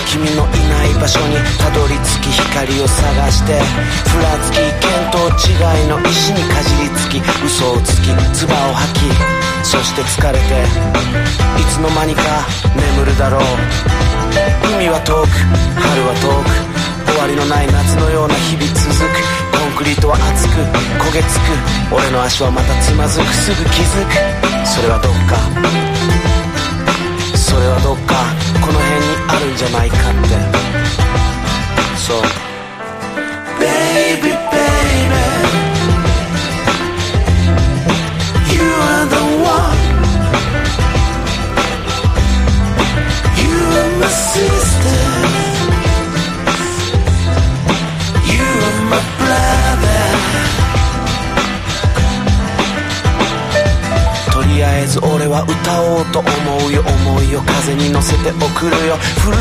君のいない場所にたどり着き光を探してふらつき見当違いの石にかじりつき嘘をつき唾を吐きそして疲れていつの間にか眠るだろう海は遠く春は遠く終わりのない夏のような日々続くコンクリートは熱く焦げつく俺の足はまたつまずくすぐ気づくそれはどっかそれはどっかこの辺にあるんじゃないかってそう Baby baby You are the one You are my sister You are my brotherとりあえず俺は歌おうと思うよ思いを風に乗せて送るよ